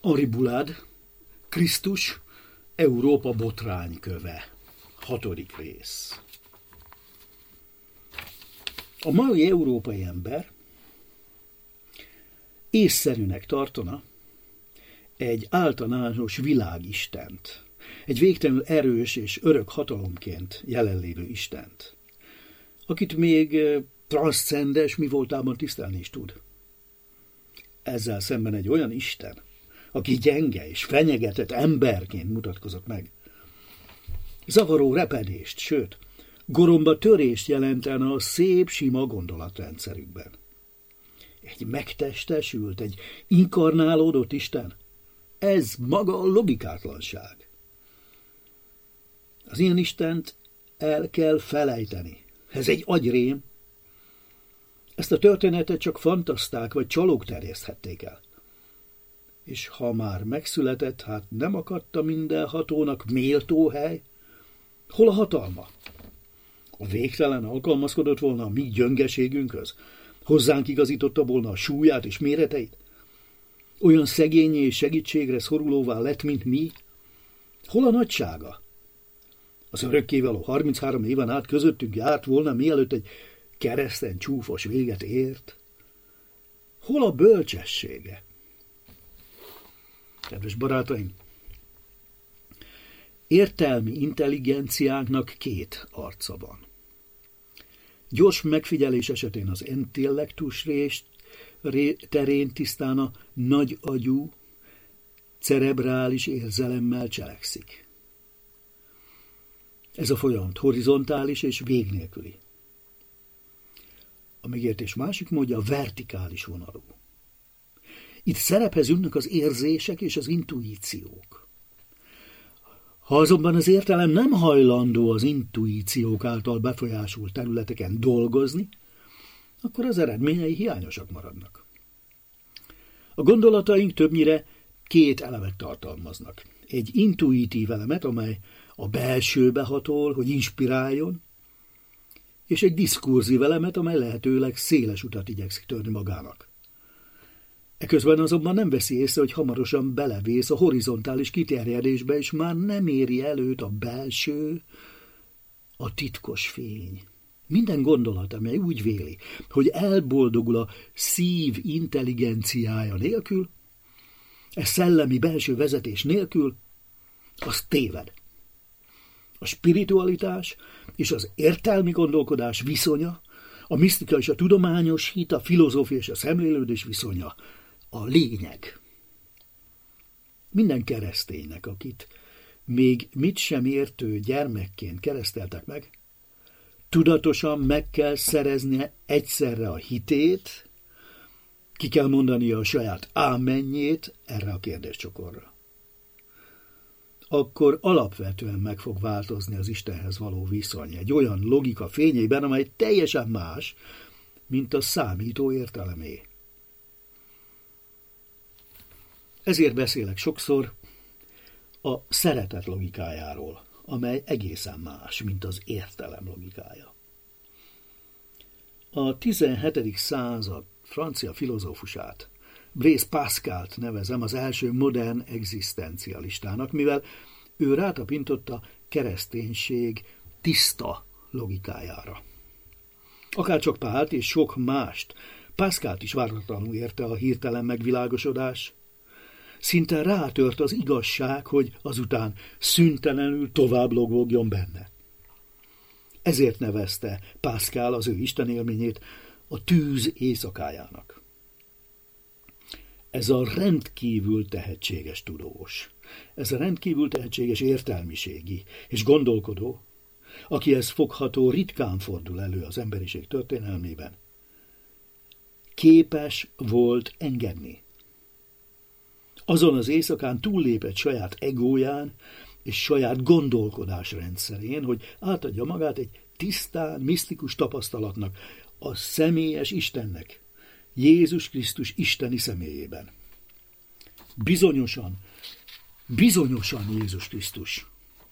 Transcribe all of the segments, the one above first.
Aribulad, Krisztus, Európa botrányköve. 6. rész. A mai európai ember észszerűnek tartana egy általános világistent, egy végtelenül erős és örök hatalomként jelenlévő istent, akit még transzcendes mi voltában tisztelni is tud. Ezzel szemben egy olyan Isten, aki gyenge és fenyegetett emberként mutatkozott meg, zavaró repedést, sőt, goromba törést jelentene a szép, sima gondolatrendszerükben. Egy megtestesült, egy inkarnálódott Isten, ez maga a logikátlanság. Az ilyen Istent el kell felejteni. Ez egy agyrém. Ezt a történetet csak fantaszták vagy csalók terjeszthették el. És ha már megszületett, hát nem akadta mindenhatónak méltó hely? Hol a hatalma? A végtelen alkalmazkodott volna a mi gyöngeségünkhöz? Hozzánk igazította volna a súlyát és méreteit? Olyan szegényé és segítségre szorulóvá lett, mint mi? Hol a nagysága? Az örökkévaló 33 éven át közöttünk járt volna, mielőtt egy kereszten csúfos véget ért? Hol a bölcsessége? Kedves barátaim, értelmi intelligenciánknak 2 arca van. Gyors megfigyelés esetén az intellektus terén tisztán a nagy agyú, cerebrális érzelemmel cselekszik. Ez a folyamat horizontális és vég nélküli. A megértés másik módja a vertikális vonalú. Itt szerephez jutnak az érzések és az intuíciók. Ha azonban az értelem nem hajlandó az intuíciók által befolyásolt területeken dolgozni, akkor az eredményei hiányosak maradnak. A gondolataink többnyire 2 elemet tartalmaznak. Egy intuitív elemet, amely a belsőbe hatol, hogy inspiráljon, és egy diszkurzív elemet, amely lehetőleg széles utat igyekszik törni magának. Eközben azonban nem veszi észre, hogy hamarosan belevész a horizontális kiterjedésbe, és már nem éri előtt a belső, a titkos fény. Minden gondolat, amely úgy véli, hogy elboldogul a szív intelligenciája nélkül, szellemi belső vezetés nélkül, az téved. A spiritualitás és az értelmi gondolkodás viszonya, a misztika és a tudományos hit, a filozófia és a szemlélődés viszonya a lényeg. Minden kereszténynek, akit még mit sem értő gyermekként kereszteltek meg, tudatosan meg kell szereznie egyszerre a hitét, ki kell mondania a saját ámenjét erre a kérdéscsokorra. Akkor alapvetően meg fog változni az Istenhez való viszony egy olyan logika fényében, amely teljesen más, mint a számító értelemé. Ezért beszélek sokszor a szeretet logikájáról, amely egészen más, mint az értelem logikája. A 17. század francia filozófusát, Blaise Pascalt nevezem az első modern egzisztencialistának, mivel ő rátapintott a kereszténység tiszta logikájára. Akárcsak Pált és sok mást, Pascalt is váratlanul érte a hirtelen megvilágosodás. Szinte rátört az igazság, hogy azután szüntelenül tovább logogjon benne. Ezért nevezte Pascal az ő istenélményét a tűz éjszakájának. Ez a rendkívül tehetséges tudós, ez a rendkívül tehetséges értelmiségi és gondolkodó, akihez fogható ritkán fordul elő az emberiség történelmében, képes volt engedni. Azon az éjszakán túllépett saját egóján és saját gondolkodásrendszerén, hogy átadja magát egy tisztán, misztikus tapasztalatnak, a személyes Istennek, Jézus Krisztus isteni személyében. Bizonyosan Jézus Krisztus.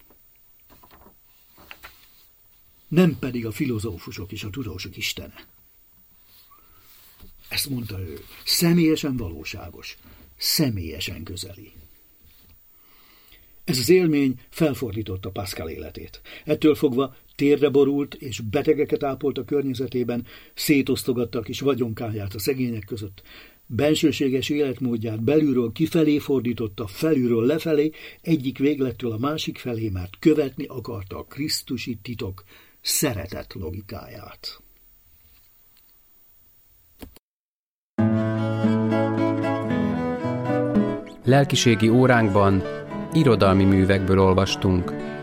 Nem pedig a filozófusok és a tudósok istene. Ezt mondta ő. Személyesen valóságos. személyesen közeli. Ez az élmény felfordította Pascal életét. Ettől fogva térre borult és betegeket ápolt a környezetében, szétosztogatta a kis vagyonkáját a szegények között. Bensőséges életmódját belülről kifelé fordította, felülről lefelé, egyik véglettől a másik felé, mert követni akarta a krisztusi titok szeretet logikáját. Lelkiségi óránkban irodalmi művekből olvastunk.